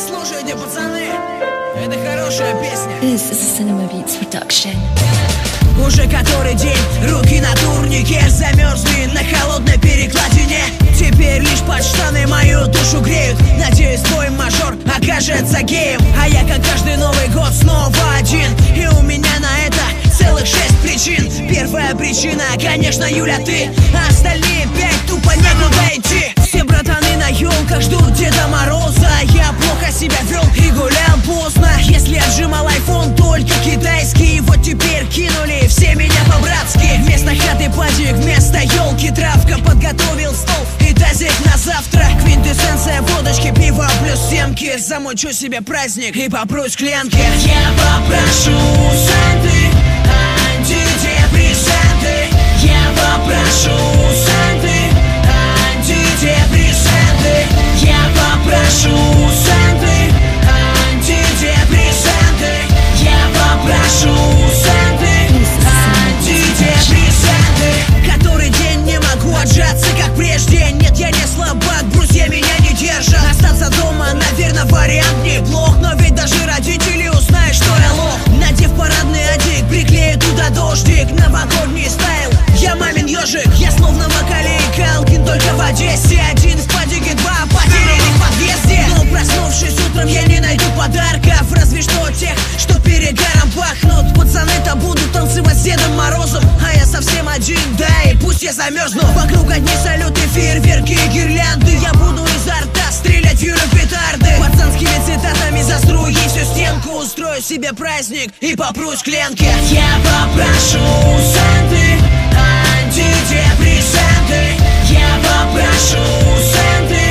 Послушайте, пацаны, это хорошая песня. This is a Cinema Beats production. Уже который день, руки на турнике замерзли на холодной перекладине. Теперь лишь под штаны мою душу греют. Надеюсь, твой мажор окажется геем. А я, как каждый Новый год, снова один. И у меня на это целых 6 причин. Первая причина, конечно, Юля, ты. А остальные 5 тупо некуда идти. Все братаны на елках ждут Деда Мороза. Я плохо себя вел и гулял поздно. Если отжимал айфон только китайский, вот теперь кинули все меня по-братски. Вместо хаты падик, вместо елки травка. Подготовил стол и тазик на завтра. Квинтэссенция водочки, пиво плюс семки. Замучу себе праздник и попрусь к ленке. Я попрошу Санты антидепрессанты. Я попрошу Санты антидепрессанты. Я попрошу Санты антидепрессанты. Я попрошу Санты антидепрессанты. Который день не могу отжаться, как прежде. Нет, я не слабак, друзья меня не держат. Остаться дома, наверное, вариант неплох. Но ведь даже родители узнают, что я лох. Надев парадный одик, приклею туда дождик. Новогодний стайл, я мамин ежик. Я словно Макалей Калкин, только в Одессе. Один в падике, два потеряли в подъезде. Но проснувшись утром, я не найду подарков. Разве что тех, что перегаром пахнут. Пацаны-то будут танцевать с Дедом Морозом, а я совсем один, да и пусть я замерзну. Вокруг одни салюты, фейерверки и гирлянды. Я буду изо рта стрелять в Юлю петарды. Пацанскими цитатами заструю ей всю стенку. Устрою себе праздник и попрусь к ленке. Я попрошу Санты антидепрессанты. Я попрошу Санты